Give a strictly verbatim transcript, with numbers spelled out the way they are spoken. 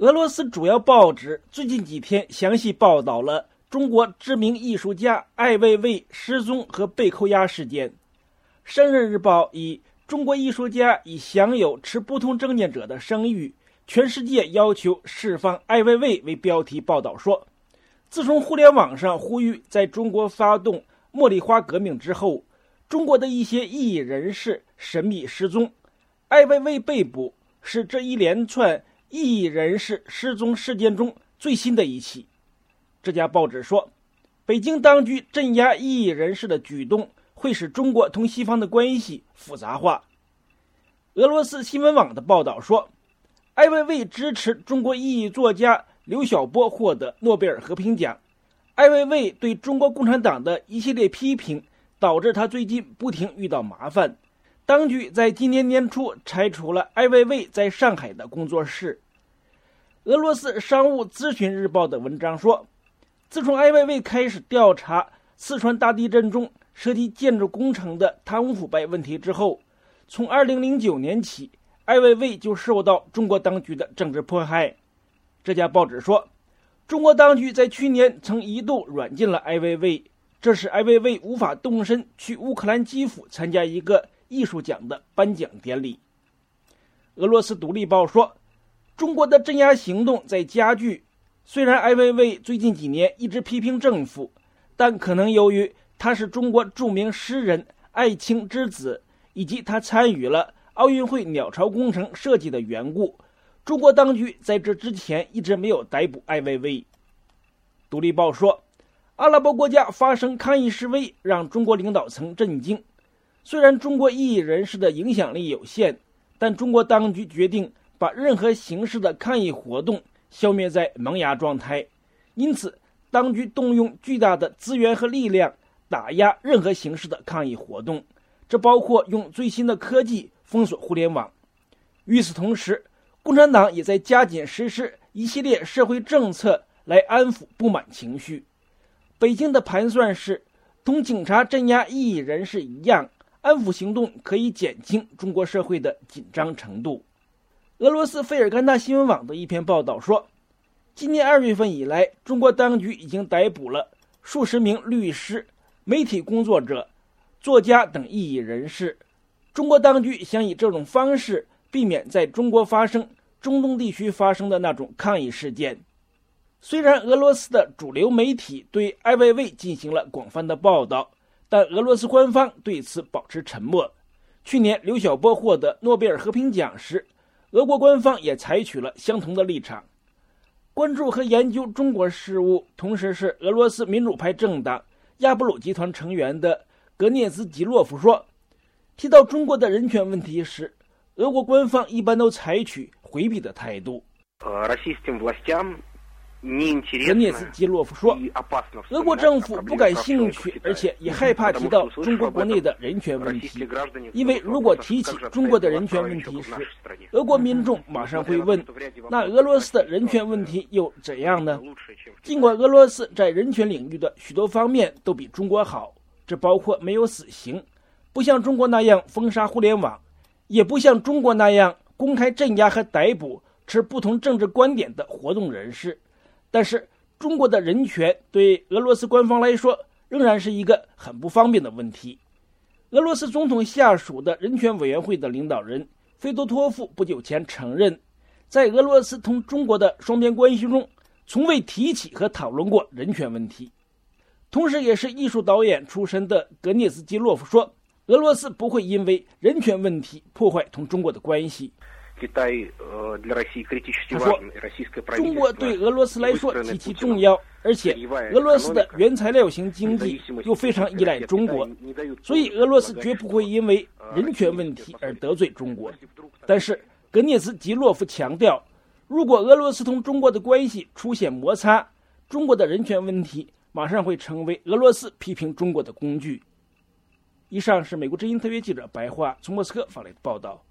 俄罗斯主要报纸最近几天详细报道了中国知名艺术家艾未未失踪和被扣押事件。商人日报以中国艺术家已享有持不同政见者的声誉，全世界要求释放艾未未为标题报道说，自从互联网上呼吁在中国发动茉莉花革命之后，中国的一些异议人士神秘失踪，艾未未被捕是这一连串异议人士失踪事件中最新的一起。这家报纸说，北京当局镇压异议人士的举动会使中国同西方的关系复杂化。俄罗斯新闻网的报道说，艾未未支持中国异议作家刘晓波获得诺贝尔和平奖。艾未未对中国共产党的一系列批评导致他最近不停遇到麻烦。当局在今年年初拆除了艾未未在上海的工作室。俄罗斯商务咨询日报的文章说，自从艾未未开始调查四川大地震中涉及建筑工程的贪污腐败问题之后，从二零零九年起，艾未未就受到中国当局的政治迫害。这家报纸说，中国当局在去年曾一度软禁了艾未未，这使艾未未无法动身去乌克兰基辅参加一个艺术奖的颁奖典礼。俄罗斯独立报说，中国的镇压行动在加剧，虽然艾未未最近几年一直批评政府，但可能由于他是中国著名诗人艾青之子，以及他参与了奥运会鸟巢工程设计的缘故，中国当局在这之前一直没有逮捕艾未未。独立报说，阿拉伯国家发生抗议示威让中国领导层震惊。虽然中国异议人士的影响力有限，但中国当局决定把任何形式的抗议活动消灭在萌芽状态，因此当局动用巨大的资源和力量打压任何形式的抗议活动，这包括用最新的科技封锁互联网。与此同时，共产党也在加紧实施一系列社会政策来安抚不满情绪。北京的盘算是，同警察镇压异议人士一样，安抚行动可以减轻中国社会的紧张程度。俄罗斯费尔干纳新闻网的一篇报道说，今年二月份以来，中国当局已经逮捕了数十名律师、媒体工作者、作家等异议人士。中国当局想以这种方式避免在中国发生中东地区发生的那种抗议事件。虽然俄罗斯的主流媒体对艾未未进行了广泛的报道，但俄罗斯官方对此保持沉默。去年刘晓波获得诺贝尔和平奖时，俄国官方也采取了相同的立场。关注和研究中国事务，同时是俄罗斯民主派政党亚布鲁集团成员的格涅兹吉洛夫说，提到中国的人权问题时，俄国官方一般都采取回避的态度。格涅兹基洛夫说，俄国政府不感兴趣，而且也害怕提到中国国内的人权问题，因为如果提起中国的人权问题时，俄国民众马上会问，那俄罗斯的人权问题又怎样呢？尽管俄罗斯在人权领域的许多方面都比中国好，这包括没有死刑，不像中国那样封杀互联网，也不像中国那样公开镇压和逮捕持不同政治观点的活动人士，但是中国的人权对俄罗斯官方来说仍然是一个很不方便的问题。俄罗斯总统下属的人权委员会的领导人费多托夫不久前承认，在俄罗斯同中国的双边关系中从未提起和讨论过人权问题。同时也是艺术导演出身的格涅兹基洛夫说，俄罗斯不会因为人权问题破坏同中国的关系。他说，中国对俄罗斯来说极其重要，而且俄罗斯的原材料型经济又非常依赖中国，所以俄罗斯绝不会因为人权问题而得罪中国。但是格涅兹吉洛夫强调，如果俄罗斯同中国的关系出现摩擦，中国的人权问题马上会成为俄罗斯批评中国的工具。以上是美国之音特约记者白桦从莫斯科发来的报道。